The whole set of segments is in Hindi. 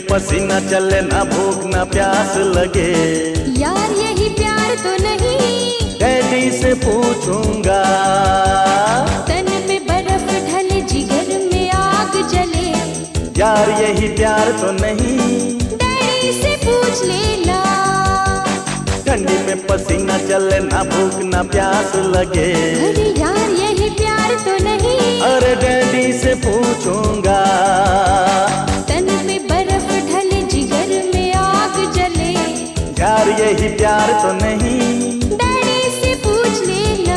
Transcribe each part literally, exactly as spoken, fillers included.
पसीना चले, ना भूख ना प्यास लगे। यार यही प्यार तो नहीं। डैडी से पूछूंगा। तन पे बर्फ ढले, जिगर में आग जले। यार यही प्यार तो नहीं। डैडी से पूछ लेना। ठंडी में पसीना चले, ना भूख ना प्यास लगे। अरे यार यही प्यार तो नहीं। अरे डैडी से पूछूंगा। तन पे बर्फ ढले, जिगर में आग जले। यार यही प्यार तो नहीं। डैडी से पूछ लेना।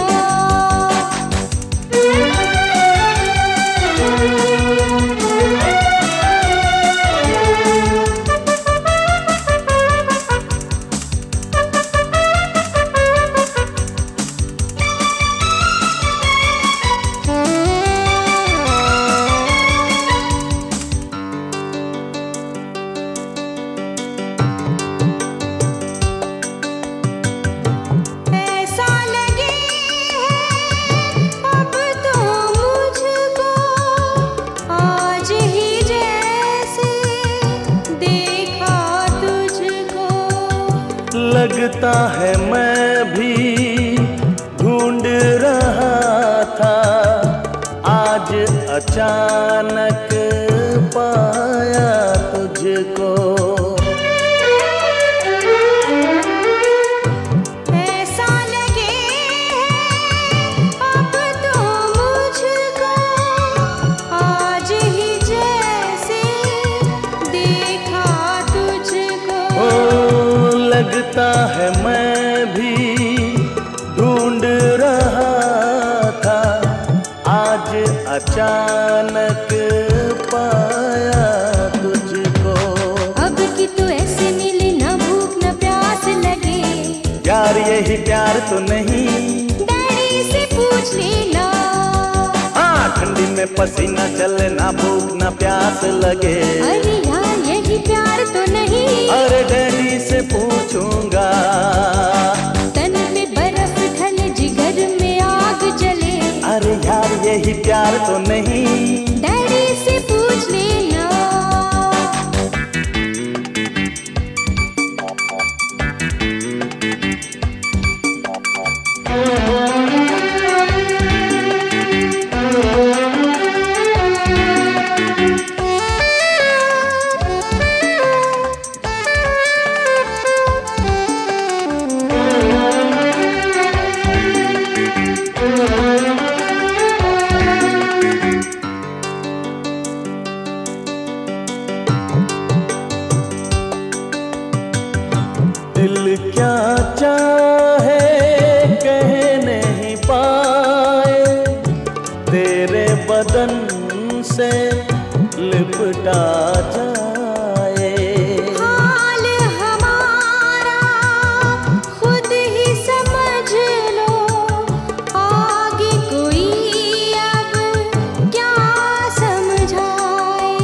लगता है मैं भी ढूंढ रहा था, आज अचानक पाया तुझको। ऐसा लगे अब तो मुझको, आज ही जैसे देखा तुझको। ओ लगता है मैं भी ढूंढ रहा था, आज अचानक पाया तुझको। अब की तो ऐसे मिले, ना भूख ना प्यास लगे। यार यही प्यार तो नहीं। डैडी से पूछ लेना। हाँ ठंडी में पसीना चले, ना भूख ना प्यास लगे। अरे यार यही प्यार तो नहीं। अरे डैडी से पूछूंगा। तन पे बर्फ ढले, जिगर में आग जले। अरे यार यही प्यार तो नहीं। डैडी से पूछ लेना। दिल क्या चाहे कह नहीं पाए, तेरे बदन से लिपटा जाए। हाल हमारा खुद ही समझ लो, आगे कोई अब क्या समझाए।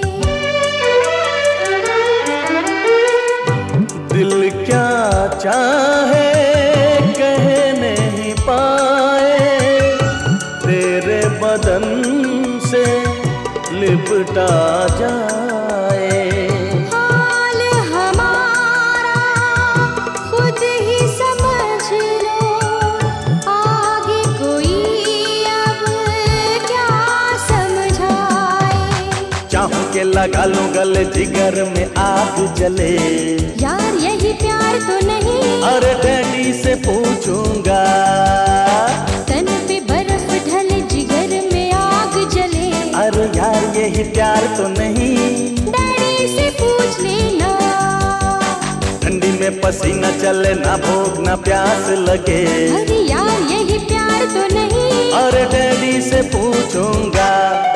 दिल क्या चाहे कह नहीं पाए, तेरे बदन से लिपटा जाए। हाल हमारा खुद ही समझ लो, आगे कोई अब क्या समझाए। चाहूं के लगा लूं गले, जिगर में आग जले। यार यही प्यार तो नहीं। अरे डैडी से पूछूंगा। तन पे बर्फ ढले, जिगर में आग जले। अरे यार यही प्यार तो नहीं। डैडी से पूछ लेना। ठंडी में पसीना चले, ना भूख ना प्यास लगे। अरे यार यही प्यार तो नहीं। अरे डैडी से पूछूंगा।